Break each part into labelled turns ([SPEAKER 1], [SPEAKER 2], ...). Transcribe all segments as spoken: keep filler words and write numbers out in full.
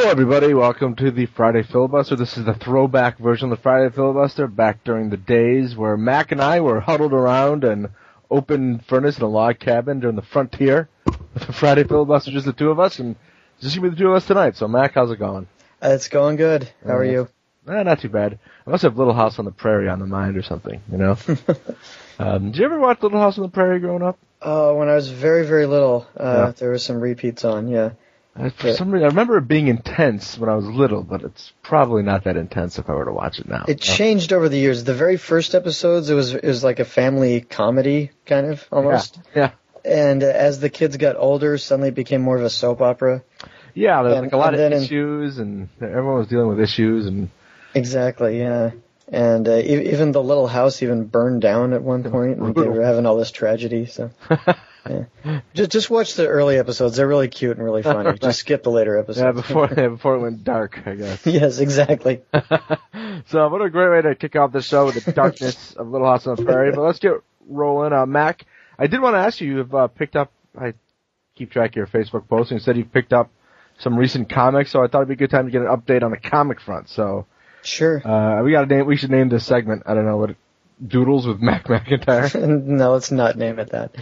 [SPEAKER 1] Hello, everybody. Welcome to the Friday Filibuster. This is the throwback version of the Friday Filibuster, back during the days where Mac and I were huddled around an open furnace in a log cabin during the frontier with the Friday Filibuster, just the two of us, and it's just going to be the two of us tonight. So, Mac, how's it going?
[SPEAKER 2] Uh, it's going good. How uh, are you?
[SPEAKER 1] Eh, not too bad. I must have Little House on the Prairie on the mind or something, you know? um, did you ever watch Little House on the Prairie growing up?
[SPEAKER 2] Oh, uh, when I was very, very little, uh, yeah. There were some repeats on, yeah.
[SPEAKER 1] Uh, for some reason, I remember it being intense when I was little, but it's probably not that intense if I were to watch it now.
[SPEAKER 2] It no. changed over the years. The very first episodes, it was it was like a family comedy, kind of, almost.
[SPEAKER 1] Yeah. yeah.
[SPEAKER 2] And uh, as the kids got older, suddenly it became more of a soap opera.
[SPEAKER 1] Yeah, there was
[SPEAKER 2] and,
[SPEAKER 1] like a lot of issues,
[SPEAKER 2] in,
[SPEAKER 1] and everyone was dealing with issues. and
[SPEAKER 2] Exactly, yeah. And uh, even the little house even burned down at one point, and they were having all this tragedy, so... Yeah. Just just watch the early episodes. They're really cute and really funny. Just skip the later episodes.
[SPEAKER 1] Yeah, before yeah, before it went dark, I guess.
[SPEAKER 2] Yes, exactly.
[SPEAKER 1] So what a great way to kick off the show with the darkness of Little House on the Prairie. But let's get rolling. Uh, Mac, I did want to ask you, you've uh, picked up, I keep track of your Facebook posts, and you said you've picked up some recent comics, so I thought it'd be a good time to get an update on the comic front. So
[SPEAKER 2] Sure.
[SPEAKER 1] Uh, we got to name, we should name this segment, I don't know, what Doodles with Mac McIntyre?
[SPEAKER 2] No, let's not name it that.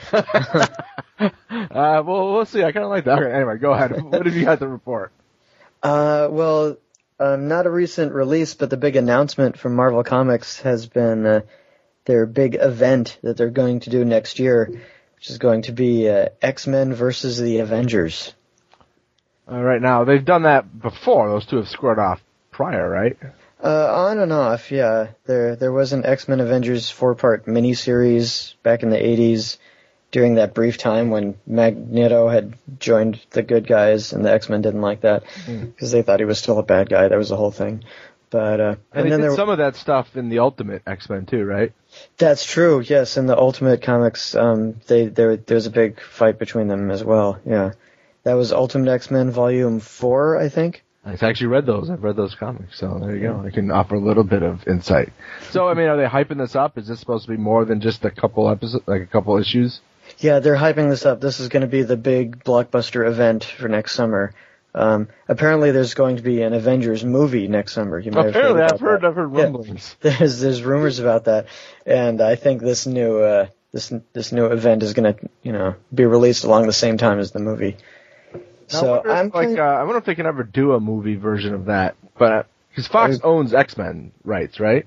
[SPEAKER 1] uh, well, we'll see. I kind of like that. Okay, anyway, go ahead. What have you got to report?
[SPEAKER 2] Uh, well, um, not a recent release, but the big announcement from Marvel Comics has been uh, their big event that they're going to do next year, which is going to be uh, X-Men versus the Avengers.
[SPEAKER 1] All right, now, they've done that before. Those two have squared off prior, right?
[SPEAKER 2] Uh, on and off, yeah. There there was an X-Men Avengers four-part miniseries back in the eighties during that brief time when Magneto had joined the good guys, and the X-Men didn't like that because mm. they thought he was still a bad guy. That was the whole thing. But uh,
[SPEAKER 1] and,
[SPEAKER 2] and
[SPEAKER 1] they
[SPEAKER 2] then
[SPEAKER 1] did
[SPEAKER 2] there,
[SPEAKER 1] some of that stuff in the Ultimate X-Men too, right?
[SPEAKER 2] That's true. Yes, in the Ultimate comics, um, they there there was a big fight between them as well. Yeah, that was Ultimate X-Men Volume Four, I think.
[SPEAKER 1] I've actually read those. I've read those comics, so there you go. I can offer a little bit of insight. So, I mean, are they hyping this up? Is this supposed to be more than just a couple episodes, like a couple issues?
[SPEAKER 2] Yeah, they're hyping this up. This is going to be the big blockbuster event for next summer. Um, apparently, there's going to be an Avengers movie next summer. You might
[SPEAKER 1] apparently,
[SPEAKER 2] have
[SPEAKER 1] I've heard,
[SPEAKER 2] that.
[SPEAKER 1] I've heard rumblings.
[SPEAKER 2] Yeah, there's there's rumors about that, and I think this new uh, this this new event is going to you know be released along the same time as the movie. So
[SPEAKER 1] I wonder,
[SPEAKER 2] I'm
[SPEAKER 1] if, like, uh, I wonder if they can ever do a movie version of that, but because Fox I, owns X-Men rights, right?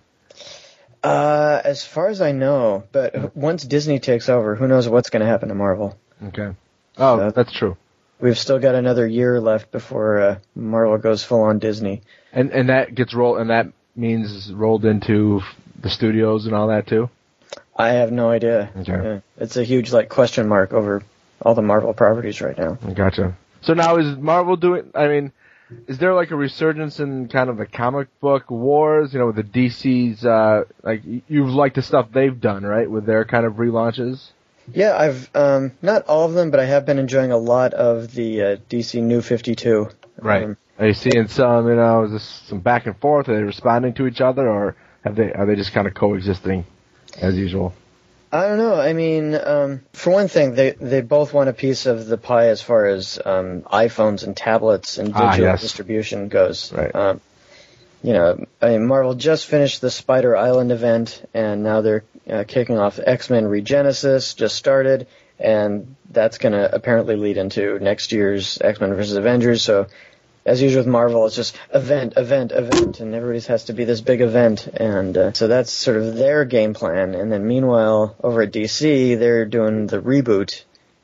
[SPEAKER 2] Uh, as far as I know, but once Disney takes over, who knows what's going to happen to Marvel?
[SPEAKER 1] Okay. Oh, so that's true.
[SPEAKER 2] We've still got another year left before uh, Marvel goes full on Disney,
[SPEAKER 1] and and that gets rolled, and that means rolled into the studios and all that too.
[SPEAKER 2] I have no idea.
[SPEAKER 1] Okay.
[SPEAKER 2] Yeah. It's a huge like question mark over all the Marvel properties right now.
[SPEAKER 1] Gotcha. So now is Marvel doing, I mean, is there like a resurgence in kind of the comic book wars, you know, with the D C's, uh, like, you've liked the stuff they've done, right, with their kind of relaunches?
[SPEAKER 2] Yeah, I've, um, not all of them, but I have been enjoying a lot of the uh, D C New fifty-two.
[SPEAKER 1] Right.
[SPEAKER 2] Um,
[SPEAKER 1] are you seeing some, you know, is this some back and forth? Are they responding to each other, or have they, are they just kind of coexisting as usual?
[SPEAKER 2] I don't know. I mean, um, for one thing, they they both want a piece of the pie as far as um, iPhones and tablets and digital
[SPEAKER 1] ah, yes.
[SPEAKER 2] distribution goes.
[SPEAKER 1] Right.
[SPEAKER 2] Um, you know, I mean, Marvel just finished the Spider Island event, and now they're uh, kicking off X-Men Regenesis, just started, and that's going to apparently lead into next year's X-Men versus Avengers. So, as usual with Marvel, it's just event, event, event, and everybody's has to be this big event, and uh, so that's sort of their game plan. And then meanwhile, over at D C, they're doing the reboot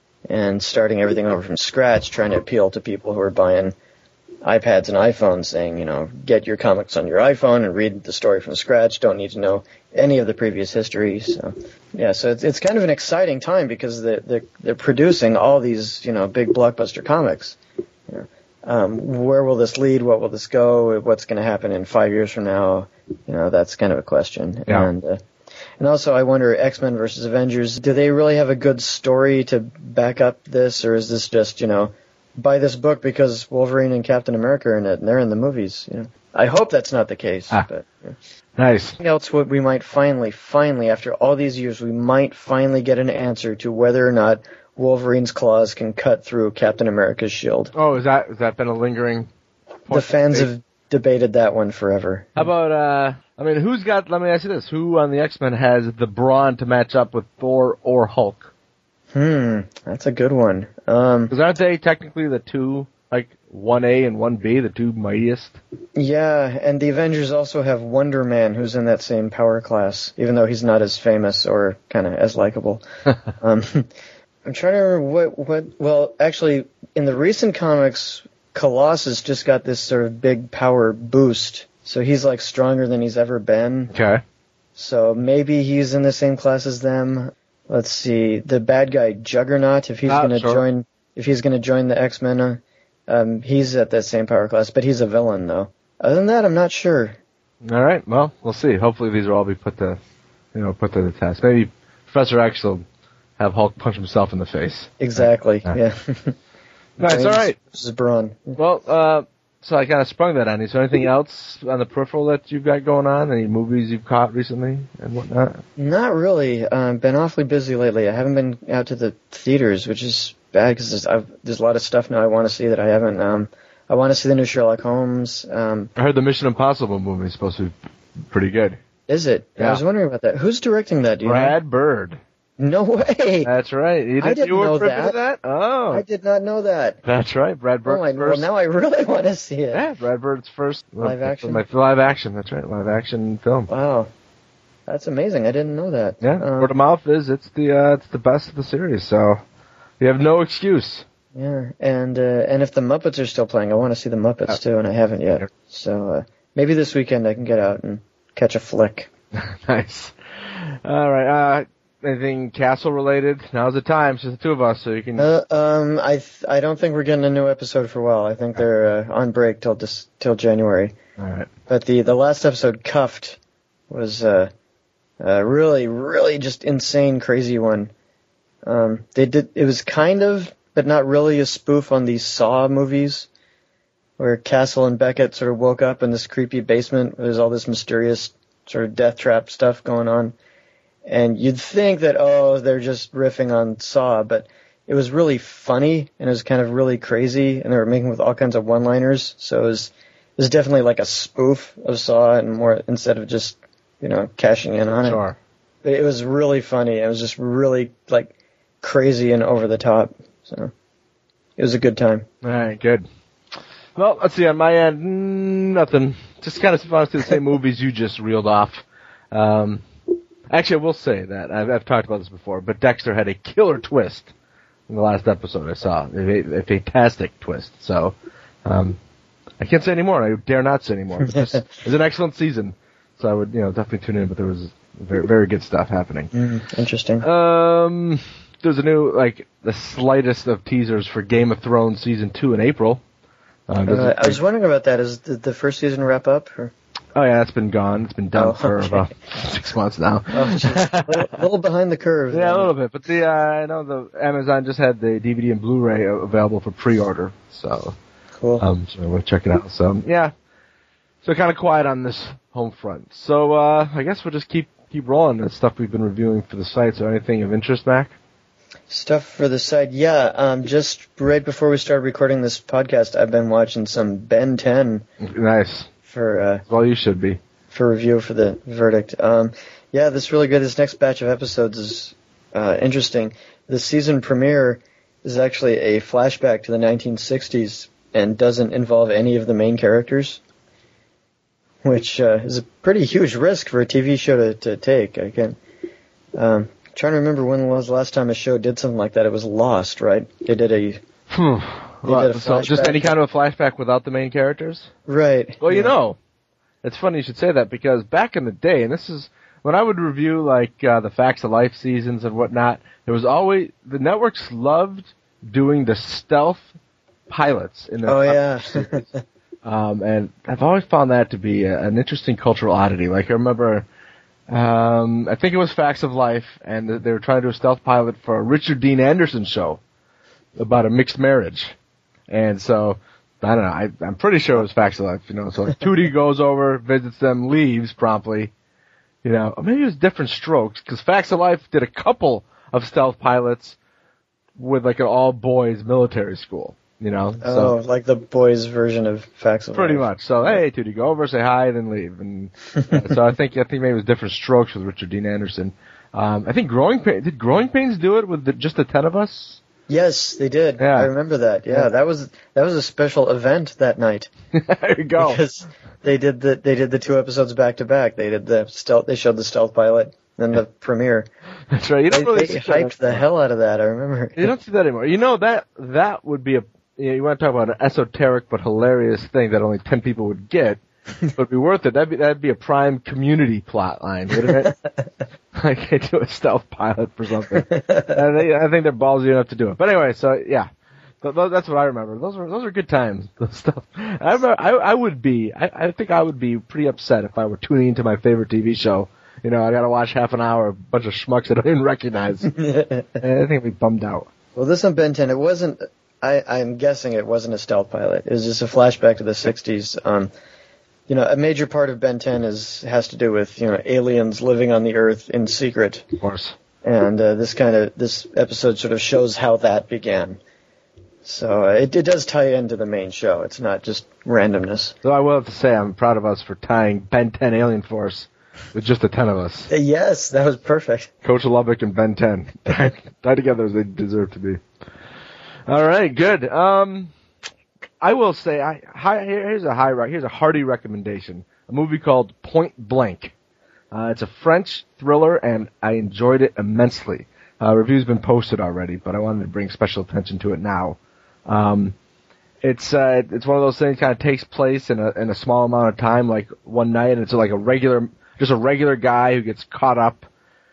[SPEAKER 2] and starting everything over from scratch, trying to appeal to people who are buying iPads and iPhones, saying, you know, get your comics on your iPhone and read the story from scratch, don't need to know any of the previous history. So, yeah, so it's it's kind of an exciting time because they're, they're, they're producing all these, you know, big blockbuster comics. You know. Um, where will this lead? What will this go? What's going to happen in five years from now? You know, that's kind of a question.
[SPEAKER 1] Yeah.
[SPEAKER 2] And uh, and also, I wonder, X-Men versus Avengers, do they really have a good story to back up this, or is this just, you know, buy this book because Wolverine and Captain America are in it and they're in the movies? You know, I hope that's not the case.
[SPEAKER 1] Ah,
[SPEAKER 2] but yeah.
[SPEAKER 1] Nice.
[SPEAKER 2] Something else, what we might finally, finally, after all these years, we might finally get an answer to whether or not Wolverine's claws can cut through Captain America's shield.
[SPEAKER 1] Oh, is that, has that been a lingering
[SPEAKER 2] the fans have debated that one forever.
[SPEAKER 1] How about, uh, I mean, who's got, let me ask you this, who on the X-Men has the brawn to match up with Thor or Hulk?
[SPEAKER 2] Hmm, that's a good one. Um,
[SPEAKER 1] Because aren't they technically the two, like, one A and one B, the two mightiest?
[SPEAKER 2] Yeah, and the Avengers also have Wonder Man, who's in that same power class, even though he's not as famous or kind of as likable. um, I'm trying to remember what, what, well, actually, in the recent comics, Colossus just got this sort of big power boost, so he's like stronger than he's ever been.
[SPEAKER 1] Okay.
[SPEAKER 2] So maybe he's in the same class as them. Let's see, the bad guy Juggernaut, if he's
[SPEAKER 1] Ah,
[SPEAKER 2] gonna
[SPEAKER 1] sure.
[SPEAKER 2] join, if he's gonna join the X-Men, uh, um, he's at that same power class, but he's a villain though. Other than that, I'm not sure.
[SPEAKER 1] All right. Well, we'll see. Hopefully, these will all be put to, you know, put to the test. Maybe Professor X will have Hulk punch himself in the face.
[SPEAKER 2] Exactly.
[SPEAKER 1] Yeah.
[SPEAKER 2] Yeah.
[SPEAKER 1] Nice. All right.
[SPEAKER 2] This is Braun.
[SPEAKER 1] Well, uh, so I kind of sprung that on you. So anything else on the peripheral that you've got going on? Any movies you've caught recently and whatnot?
[SPEAKER 2] Not really. Um, been awfully busy lately. I haven't been out to the theaters, which is bad because there's, I've- there's a lot of stuff now I want to see that I haven't. Um, I want to see the new Sherlock Holmes. Um,
[SPEAKER 1] I heard the Mission Impossible movie is supposed to be pretty good.
[SPEAKER 2] is it?
[SPEAKER 1] Yeah.
[SPEAKER 2] I was wondering about that. Who's directing that? Do you
[SPEAKER 1] Brad Bird.
[SPEAKER 2] know? No way.
[SPEAKER 1] That's right. You
[SPEAKER 2] I didn't
[SPEAKER 1] you were
[SPEAKER 2] know
[SPEAKER 1] privy
[SPEAKER 2] that.
[SPEAKER 1] to that? Oh.
[SPEAKER 2] I did not know that.
[SPEAKER 1] That's right. Brad Bird.
[SPEAKER 2] Oh, I, well, now I really want to see it.
[SPEAKER 1] Yeah, Brad Bird's first
[SPEAKER 2] Live action?
[SPEAKER 1] My live action. That's right. Live action film.
[SPEAKER 2] Wow, that's amazing. I didn't know that.
[SPEAKER 1] Yeah.
[SPEAKER 2] Um,
[SPEAKER 1] Word of mouth is it's the uh, it's the best of the series. So you have no excuse.
[SPEAKER 2] Yeah, and uh, and if the Muppets are still playing, I want to see the Muppets
[SPEAKER 1] Uh,
[SPEAKER 2] too, and I haven't yet.
[SPEAKER 1] yeah.
[SPEAKER 2] So uh, maybe this weekend I can get out and catch a flick.
[SPEAKER 1] Nice. All right. Uh, anything castle related? Now's the time. It's just the two of us, so you can.
[SPEAKER 2] Uh, um, I th- I don't think we're getting a new episode for a while. I think they're uh, on break till dis- till January.
[SPEAKER 1] All right.
[SPEAKER 2] But the the last episode, Cuffed, was uh, uh really really just insane, crazy one. Um, they did it was kind of, but not really, a spoof on these Saw movies, where Castle and Beckett sort of woke up in this creepy basement where there's all this mysterious sort of death trap stuff going on. And you'd think that, oh, they're just riffing on Saw, but it was really funny, and it was kind of really crazy, and they were making with all kinds of one-liners, so it was, it was definitely like a spoof of Saw, and more, instead of just, you know, cashing in on it.
[SPEAKER 1] Sure.
[SPEAKER 2] But it was really funny, it was just really, like, crazy and over the top, so it was a good time.
[SPEAKER 1] All right. Good. Well, let's see. On my end, mm, nothing. Just kind of want to see the same movies you just reeled off. Um, actually, I will say that I've, I've talked about this before, but Dexter had a killer twist in the last episode I saw. A, a fantastic twist. So, um, I can't say anymore. I dare not say anymore. It was, it was an excellent season. So I would, you know, definitely tune in, but there was very, very good stuff happening.
[SPEAKER 2] Mm, interesting.
[SPEAKER 1] Um, there's a new, like, the slightest of teasers for Game of Thrones season two in April. Uh, does
[SPEAKER 2] Uh,
[SPEAKER 1] it-
[SPEAKER 2] I was wondering about that. Is the, the first season wrap up? Or?
[SPEAKER 1] oh yeah, it's been gone. It's been done
[SPEAKER 2] Oh,
[SPEAKER 1] for
[SPEAKER 2] okay.
[SPEAKER 1] about six months now.
[SPEAKER 2] Oh, geez. a, little, a little behind the curve.
[SPEAKER 1] Yeah,
[SPEAKER 2] then.
[SPEAKER 1] a little bit. But the uh, I know the Amazon just had the D V D and Blu-ray available for pre-order, so
[SPEAKER 2] Cool.
[SPEAKER 1] um, so we'll check it out. So yeah, so kind of quiet on this home front. So uh, I guess we'll just keep keep rolling the stuff we've been reviewing for the site. So anything of interest, Mac?
[SPEAKER 2] Stuff for the site. Yeah, um, just right before we started recording this podcast, I've been watching some Ben ten
[SPEAKER 1] Nice.
[SPEAKER 2] for uh,
[SPEAKER 1] Well, you should be.
[SPEAKER 2] for review for the verdict. Um, yeah, this is really good. This next batch of episodes is uh, interesting. The season premiere is actually a flashback to the nineteen sixties and doesn't involve any of the main characters, which uh, is a pretty huge risk for a T V show to, to take. I can um, trying to remember when was the last time a show did something like that. It was Lost, right? They did a
[SPEAKER 1] Hmm.
[SPEAKER 2] They
[SPEAKER 1] Well,
[SPEAKER 2] did a
[SPEAKER 1] so just
[SPEAKER 2] flashback.
[SPEAKER 1] any kind of a flashback without the main characters?
[SPEAKER 2] right.
[SPEAKER 1] Well, you
[SPEAKER 2] yeah.
[SPEAKER 1] know, it's funny you should say that because back in the day, and this is when I would review like uh, the Facts of Life seasons and whatnot, there was always the networks loved doing the stealth pilots in their
[SPEAKER 2] Oh yeah.
[SPEAKER 1] um, and I've always found that to be a, an interesting cultural oddity. Like I remember, um, I think it was Facts of Life, and they were trying to do a stealth pilot for a Richard Dean Anderson show about a mixed marriage. And so, I don't know, I, I'm pretty sure it was Facts of Life, you know, so like Tootie goes over, visits them, leaves promptly, you know, or maybe it was Different Strokes, because Facts of Life did a couple of stealth pilots with like an all-boys military school. You know,
[SPEAKER 2] oh,
[SPEAKER 1] so,
[SPEAKER 2] like the boys' version of Facts of
[SPEAKER 1] pretty
[SPEAKER 2] Life.
[SPEAKER 1] much. So, hey, Tootie, go over, say hi, then leave. And uh, so I think I think maybe it was Different Strokes with Richard Dean Anderson. Um, I think Growing Pains, did Growing Pains do it with the, just the ten of us?
[SPEAKER 2] Yes, they did.
[SPEAKER 1] Yeah.
[SPEAKER 2] I remember that. Yeah,
[SPEAKER 1] Yeah.
[SPEAKER 2] that was that was a special event that night.
[SPEAKER 1] There you go.
[SPEAKER 2] Because they did the they did the two episodes back to back. They did the stealth. They showed the stealth pilot, then the premiere.
[SPEAKER 1] That's right. You
[SPEAKER 2] They,
[SPEAKER 1] don't really
[SPEAKER 2] they
[SPEAKER 1] see that
[SPEAKER 2] hyped the
[SPEAKER 1] anymore.
[SPEAKER 2] hell out of that. I remember.
[SPEAKER 1] You don't see that anymore. You know, that that would be a, you know, you want to talk about an esoteric but hilarious thing that only ten people would get, but it'd be worth it. That'd be, that'd be a prime community plot line, wouldn't it? Like, they do a stealth pilot for something. And they, I think they're ballsy enough to do it. But anyway, so, yeah. Th- th- That's what I remember. Those were, those were good times. Those stuff. I remember, I, I would be, I, I think I would be pretty upset if I were tuning into my favorite T V show. You know, I gotta watch half an hour of a bunch of schmucks I don't even recognize. I think I'd be bummed out.
[SPEAKER 2] Well, this on Ben ten, it wasn't. I, I'm guessing it wasn't a stealth pilot. It was just a flashback to the sixties. Um, you know, a major part of Ben ten is has to do with you know aliens living on the Earth in secret,
[SPEAKER 1] Of course.
[SPEAKER 2] and uh, this kind of this episode sort of shows how that began. So uh, it it does tie into the main show. It's not just randomness.
[SPEAKER 1] So I will have to say I'm proud of us for tying Ben ten Alien Force with just the ten of us.
[SPEAKER 2] Uh, Yes, that was perfect.
[SPEAKER 1] Coach Lubbock and Ben ten. Tied tied together as they deserve to be. All right, good. Um, I will say, I, hi, here's a high, here's a hearty recommendation. A movie called Point Blank. Uh, it's a French thriller, and I enjoyed it immensely. Uh, review's been posted already, but I wanted to bring special attention to it now. Um, it's uh, it's one of those things kind of takes place in a in a small amount of time, like one night, and it's like a regular, just a regular guy who gets caught up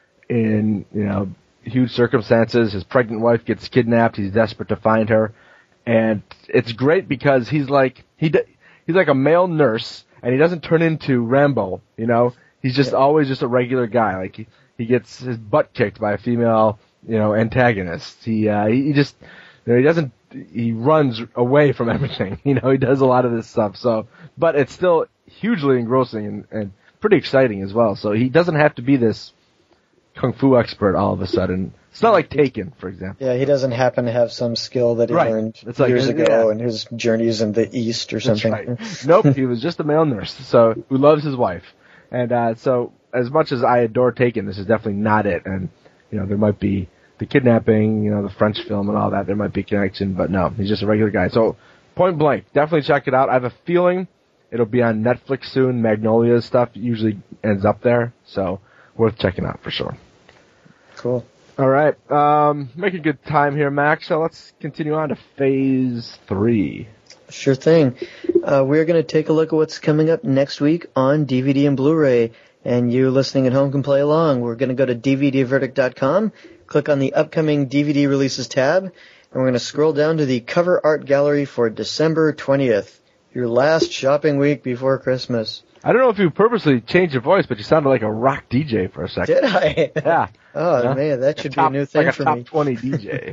[SPEAKER 1] in, you know, huge circumstances. His pregnant wife gets kidnapped. He's desperate to find her, and it's great because he's like he d- he's like a male nurse, and he doesn't turn into Rambo. You know, he's just
[SPEAKER 2] Yeah.
[SPEAKER 1] always just a regular guy. Like he he gets his butt kicked by a female, you know, antagonist. He uh, he, he just you know, he doesn't he runs away from everything. You know, he does a lot of this stuff. So, but it's still hugely engrossing and, and pretty exciting as well. So he doesn't have to be this kung fu expert all of a sudden. It's not like Taken, for example.
[SPEAKER 2] Yeah, he doesn't happen to have some skill that he
[SPEAKER 1] Right.
[SPEAKER 2] learned
[SPEAKER 1] It's like-
[SPEAKER 2] years ago
[SPEAKER 1] yeah.
[SPEAKER 2] in his journeys in the East or something.
[SPEAKER 1] That's right. Nope, he was just a male nurse, so who loves his wife. And uh, so, as much as I adore Taken, this is definitely not it. And you know, there might be the kidnapping, you know, the French film and all that. There might be connection, but no, he's just a regular guy. So, Point Blank, definitely check it out. I have a feeling it'll be on Netflix soon. Magnolia's stuff usually ends up there, so worth checking out for sure.
[SPEAKER 2] Cool.
[SPEAKER 1] All right, um, making good time here, Max. So let's continue on to Phase Three.
[SPEAKER 2] Sure thing. Uh, we're going to take a look at what's coming up next week on D V D and Blu-ray, and you listening at home can play along. We're going to go to D V D verdict dot com, click on the upcoming D V D releases tab, and we're going to scroll down to the cover art gallery for December twentieth, your last shopping week before Christmas.
[SPEAKER 1] I don't know if you purposely changed your voice, but you sounded like a rock D J for a second.
[SPEAKER 2] Did I?
[SPEAKER 1] Yeah.
[SPEAKER 2] Oh,
[SPEAKER 1] Yeah.
[SPEAKER 2] man, that should
[SPEAKER 1] top,
[SPEAKER 2] be a new thing
[SPEAKER 1] like
[SPEAKER 2] for
[SPEAKER 1] a top
[SPEAKER 2] me.
[SPEAKER 1] twenty D J.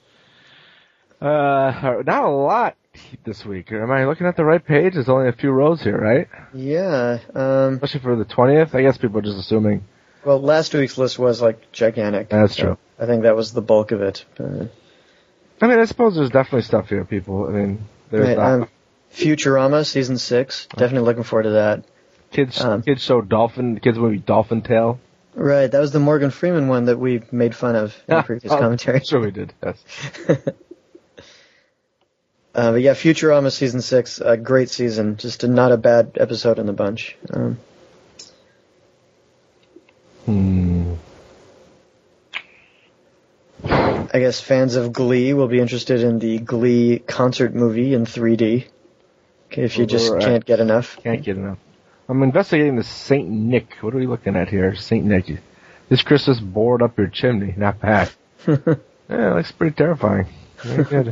[SPEAKER 1] uh, not a lot this week. Am I looking at the right page? There's only a few rows here, right?
[SPEAKER 2] Yeah. Um,
[SPEAKER 1] Especially for the twentieth. I guess people are just assuming.
[SPEAKER 2] well, last week's list was like gigantic.
[SPEAKER 1] That's
[SPEAKER 2] so
[SPEAKER 1] true.
[SPEAKER 2] I think that was the bulk of it. Uh,
[SPEAKER 1] I mean, I suppose there's definitely stuff here, people. I mean, there's
[SPEAKER 2] right,
[SPEAKER 1] that.
[SPEAKER 2] um, Futurama season six. Definitely looking forward to that.
[SPEAKER 1] kids,
[SPEAKER 2] um,
[SPEAKER 1] kids show Dolphin, kids movie Dolphin Tale.
[SPEAKER 2] Right, that was the Morgan Freeman one that we made fun of in the previous
[SPEAKER 1] Oh,
[SPEAKER 2] commentary.
[SPEAKER 1] Sure we did, yes.
[SPEAKER 2] Uh, but yeah, Futurama season six, a great season. Just a, not a bad episode in the bunch. Um,
[SPEAKER 1] Hmm.
[SPEAKER 2] I guess fans of Glee will be interested in the Glee concert movie in three D. Okay, if you just
[SPEAKER 1] Right.
[SPEAKER 2] can't get enough.
[SPEAKER 1] Can't get enough. I'm investigating the Saint Nick. What are we looking at here? Saint Nick. This Christmas bored up your chimney. Not bad. Yeah, it looks pretty terrifying. Very good.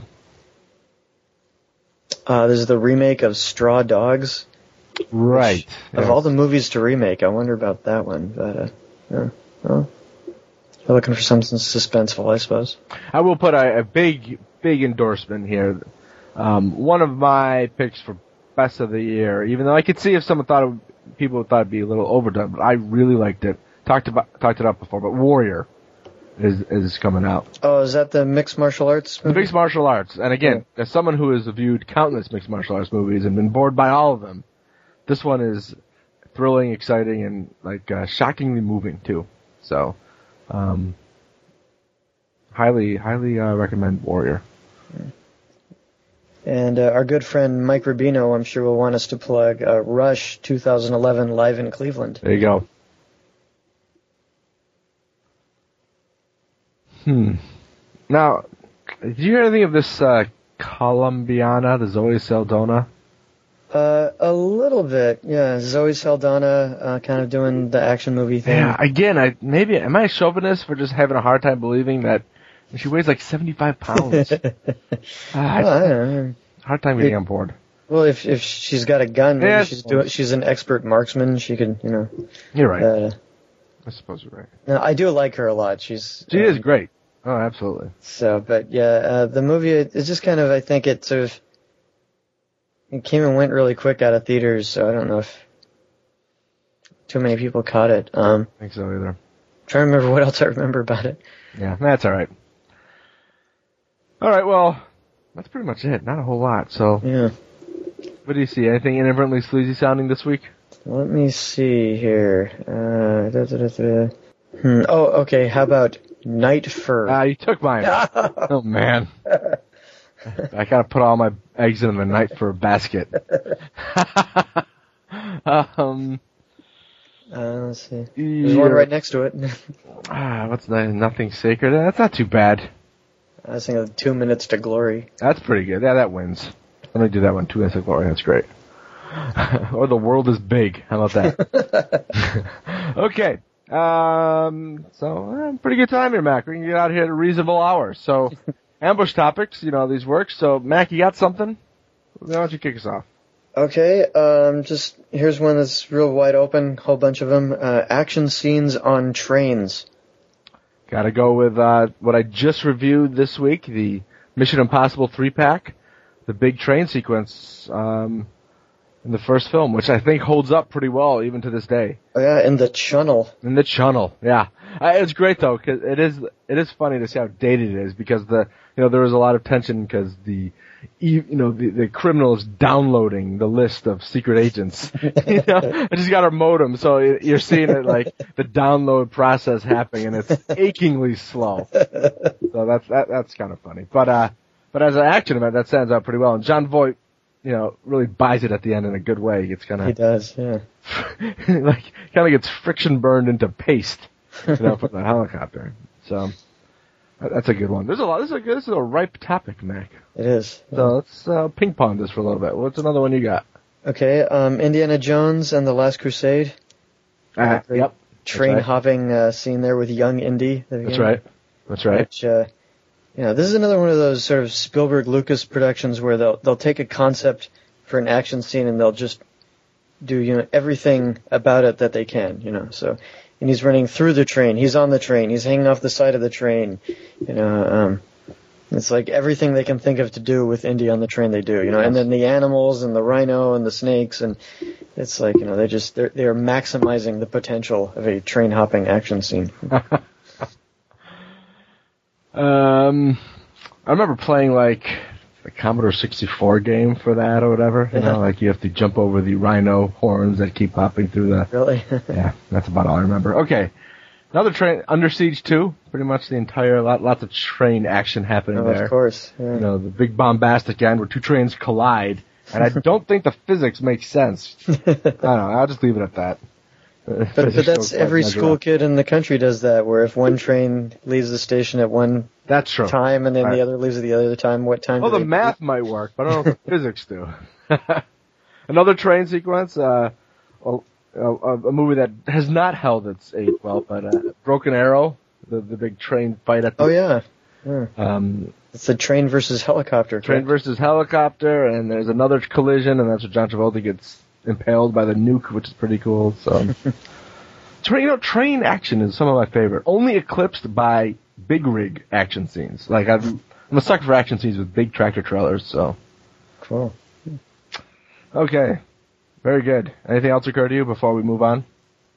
[SPEAKER 2] Uh, this is the remake of Straw Dogs.
[SPEAKER 1] Right.
[SPEAKER 2] Of
[SPEAKER 1] yes.
[SPEAKER 2] all the movies to remake, I wonder about that one. But uh, yeah, well, you're looking for something suspenseful, I suppose.
[SPEAKER 1] I will put a, a big, big endorsement here. Um, one of my picks for best of the year, even though I could see if someone thought it, people thought it'd be a little overdone, but I really liked it. Talked about talked it up before, but Warrior. is is coming out.
[SPEAKER 2] Oh, is that the mixed martial arts movie?
[SPEAKER 1] The mixed martial arts. And again, yeah. as someone who has viewed countless mixed martial arts movies and been bored by all of them, this one is thrilling, exciting, and like uh, shockingly moving too. So, um, highly, highly uh, recommend Warrior.
[SPEAKER 2] And uh, our good friend Mike Rubino, I'm sure, will want us to plug uh, Rush twenty eleven live in Cleveland.
[SPEAKER 1] There you go. Hmm. Now, did you hear anything of this uh, Colombiana, the Zoe Saldana?
[SPEAKER 2] Uh, a little bit, yeah. Zoe Saldana, uh, kind of doing the action movie thing.
[SPEAKER 1] Yeah, again, I maybe am I a chauvinist for just having a hard time believing that she weighs like seventy-five pounds? uh, I,
[SPEAKER 2] well, I don't know.
[SPEAKER 1] Hard time getting on board.
[SPEAKER 2] Well, if if she's got a gun, maybe
[SPEAKER 1] yeah,
[SPEAKER 2] she's doing. She's an expert marksman. She could, you know.
[SPEAKER 1] You're right.
[SPEAKER 2] Uh,
[SPEAKER 1] I suppose you're right.
[SPEAKER 2] No, I do like her a lot. She's
[SPEAKER 1] she
[SPEAKER 2] um,
[SPEAKER 1] is great. Oh, absolutely.
[SPEAKER 2] So, but yeah, uh, the movie is just kind of. I think it sort of. It came and went really quick out of theaters, so I don't know if too many people caught it. Um,
[SPEAKER 1] I think so either.
[SPEAKER 2] I'm trying to remember what else I remember about it.
[SPEAKER 1] Yeah, that's all right. All right, well, that's pretty much it. Not a whole lot. So,
[SPEAKER 2] yeah.
[SPEAKER 1] What do you see? Anything inadvertently sleazy sounding this week?
[SPEAKER 2] Let me see here. Uh, da, da, da, da. Hmm. Oh, okay. How about Night Fur?
[SPEAKER 1] Ah, uh, you took mine. Oh man. I gotta put all my eggs in the Night Fur basket. um,
[SPEAKER 2] uh, let's see. There's one right next to it.
[SPEAKER 1] ah, what's that? Nothing Sacred? That's not too bad.
[SPEAKER 2] I was thinking of Two Minutes to Glory.
[SPEAKER 1] That's pretty good. Yeah, that wins. Let me do that one. Two Minutes to Glory. That's great. Or The World is Big. How about that? Okay. Um, so, uh, pretty good time here, Mac. We can get out here at a reasonable hour. So, ambush topics, you know how these work. So, Mac, you got something? Why don't you kick us off?
[SPEAKER 2] Okay, um, just, here's one that's real wide open, whole bunch of them. Uh, action scenes on trains.
[SPEAKER 1] Gotta go with, uh, what I just reviewed this week, the Mission Impossible three-pack, the big train sequence, um, in the first film, which I think holds up pretty well even to this day.
[SPEAKER 2] Oh yeah, in the Channel.
[SPEAKER 1] In the Channel, yeah. Uh, it's great though, cause it is, it is funny to see how dated it is, because the, you know, there was a lot of tension because the, you know, the, the criminal is downloading the list of secret agents. You know, I just got her modem, so you're seeing it like the download process happening, and it's achingly slow. So that's that, that's kind of funny. But uh, but as an action event, that stands out pretty well. And John Voight, you know, really buys it at the end in a good way. It's kind of
[SPEAKER 2] he does, yeah.
[SPEAKER 1] like kind of gets friction burned into paste, you know, from the helicopter. So. That's a good one. There's a lot. This is a good, this is a ripe topic, Mac.
[SPEAKER 2] It is.
[SPEAKER 1] So let's uh, ping pong this for a little bit. What's another one you got?
[SPEAKER 2] Okay, um, Indiana Jones and the Last Crusade.
[SPEAKER 1] Uh, yep.
[SPEAKER 2] Train
[SPEAKER 1] right.
[SPEAKER 2] hopping uh, scene there with young Indy.
[SPEAKER 1] That's right. That's right.
[SPEAKER 2] Which, uh, you know, this is another one of those sort of Spielberg Lucas productions where they'll they'll take a concept for an action scene and they'll just do, you know, everything about it that they can, you know. So. And he's running through the train. He's on the train. He's hanging off the side of the train. You know, um, it's like everything they can think of to do with Indy on the train, they do. You know, and then the animals and the rhino and the snakes, and it's like, you know, they just they're they're maximizing the potential of a train hopping action scene.
[SPEAKER 1] um, I remember playing like the Commodore sixty-four game for that or whatever. You know, like you have to jump over the rhino horns that keep hopping through the...
[SPEAKER 2] Really?
[SPEAKER 1] Yeah, that's about all I remember. Okay. Another train, Under Siege two, pretty much the entire, lot, lots of train action happening
[SPEAKER 2] oh,
[SPEAKER 1] there.
[SPEAKER 2] Of course. Yeah.
[SPEAKER 1] You know, the big bombastic end where two trains collide, and I don't think the physics make sense. I don't know, I'll just leave it at that.
[SPEAKER 2] But, but that's every school up. kid in the country does that, where if one train leaves the station at one
[SPEAKER 1] that's true.
[SPEAKER 2] time and then
[SPEAKER 1] right.
[SPEAKER 2] the other leaves at the other time, what time
[SPEAKER 1] Well,
[SPEAKER 2] do
[SPEAKER 1] the
[SPEAKER 2] they
[SPEAKER 1] math
[SPEAKER 2] leave?
[SPEAKER 1] might work, but I don't know if the physics do. Another train sequence, uh, a, a, a movie that has not held its eight well, but uh, Broken Arrow, the, the big train fight at the...
[SPEAKER 2] Oh, yeah. yeah.
[SPEAKER 1] Um,
[SPEAKER 2] it's the train versus helicopter.
[SPEAKER 1] Train
[SPEAKER 2] correct?
[SPEAKER 1] versus helicopter, and there's another collision, and that's where John Travolta gets impaled by the nuke, which is pretty cool. So, train, you know, train action is some of my favorite. Only eclipsed by big rig action scenes. Like I'm, I'm a sucker for action scenes with big tractor trailers. So,
[SPEAKER 2] cool.
[SPEAKER 1] Okay, very good. Anything else occur to you before we move on?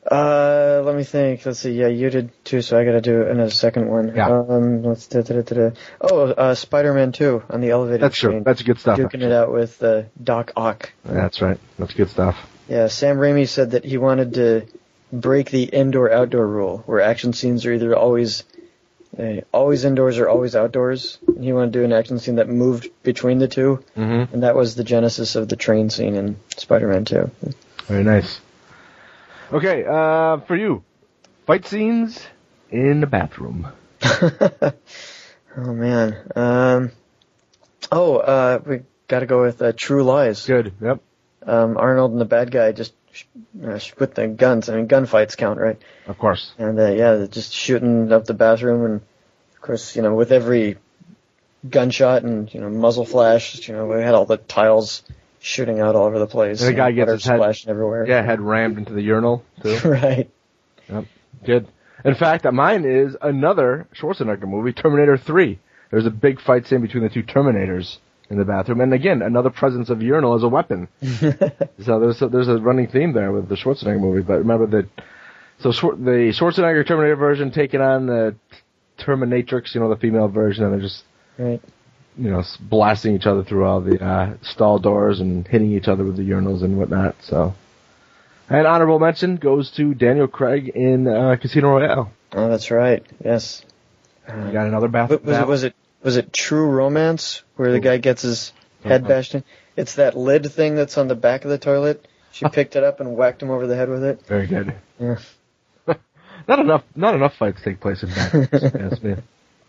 [SPEAKER 2] Uh, let me think. Let's see. Yeah, you did too, so I got to do another second one.
[SPEAKER 1] Yeah.
[SPEAKER 2] Um, let's da, da, da, da. Oh, uh, Spider-Man two on the elevated
[SPEAKER 1] That's
[SPEAKER 2] train.
[SPEAKER 1] true. That's good stuff.
[SPEAKER 2] Duking
[SPEAKER 1] actually.
[SPEAKER 2] it out with uh, Doc Ock.
[SPEAKER 1] That's right. That's good stuff.
[SPEAKER 2] Yeah, Sam Raimi said that he wanted to break the indoor-outdoor rule, where action scenes are either always uh, always indoors or always outdoors. And he wanted to do an action scene that moved between the two,
[SPEAKER 1] Mm-hmm.
[SPEAKER 2] and that was the genesis of the train scene in Spider-Man two.
[SPEAKER 1] Very nice. Okay, uh, for you, fight scenes in the bathroom.
[SPEAKER 2] Oh man. Um. Oh, uh, we got to go with uh, True Lies.
[SPEAKER 1] Good. Yep.
[SPEAKER 2] Um, Arnold and the bad guy just sh- uh, sh- with the guns. I mean, gunfights count, right?
[SPEAKER 1] Of course.
[SPEAKER 2] And uh, yeah, they're just shooting up the bathroom, and of course, you know, with every gunshot and you know muzzle flash, you know, we had all the tiles shooting out all over the place.
[SPEAKER 1] And the guy gets
[SPEAKER 2] water
[SPEAKER 1] his head
[SPEAKER 2] splashing everywhere.
[SPEAKER 1] Yeah, head rammed into the urinal too.
[SPEAKER 2] Right.
[SPEAKER 1] Yep. Good. In fact, mine is another Schwarzenegger movie, Terminator three. There's a big fight scene between the two Terminators in the bathroom, and again, another presence of urinal as a weapon. So there's a, there's a running theme there with the Schwarzenegger movie. But remember that, so Schwar- the Schwarzenegger Terminator version taking on the Terminatrix, you know, the female version, and they're just,
[SPEAKER 2] Right.
[SPEAKER 1] you know, blasting each other through all the uh, stall doors and hitting each other with the urinals and whatnot. So, and honorable mention goes to Daniel Craig in uh, Casino Royale.
[SPEAKER 2] Oh, that's right. Yes.
[SPEAKER 1] You got another bath.
[SPEAKER 2] What, was it was it was it True Romance where the guy gets his head
[SPEAKER 1] Uh-huh.
[SPEAKER 2] bashed in? It's that lid thing that's on the back of the toilet. She picked it up and whacked him over the head with it.
[SPEAKER 1] Very good.
[SPEAKER 2] Yeah.
[SPEAKER 1] Not enough. Not enough fights take place in bathrooms. Yes, man.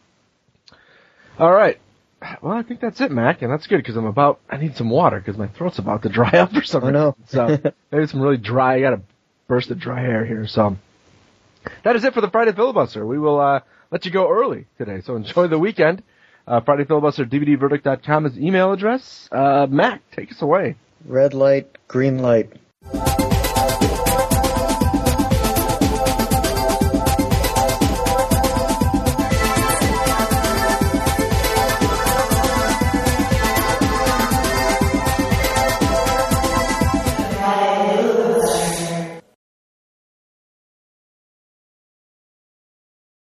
[SPEAKER 1] All right. Well, I think that's it, Mac, and that's good because I'm about. I need some water because my throat's about to dry up or something.
[SPEAKER 2] Oh, no.
[SPEAKER 1] So maybe some really dry. I got a burst of dry air here. So that is it for the Friday Filibuster. We will uh, let you go early today. So enjoy the weekend. Uh, Friday Filibuster D V D verdict dot com is email address. Uh, Mac, take us away.
[SPEAKER 2] Red light, green light.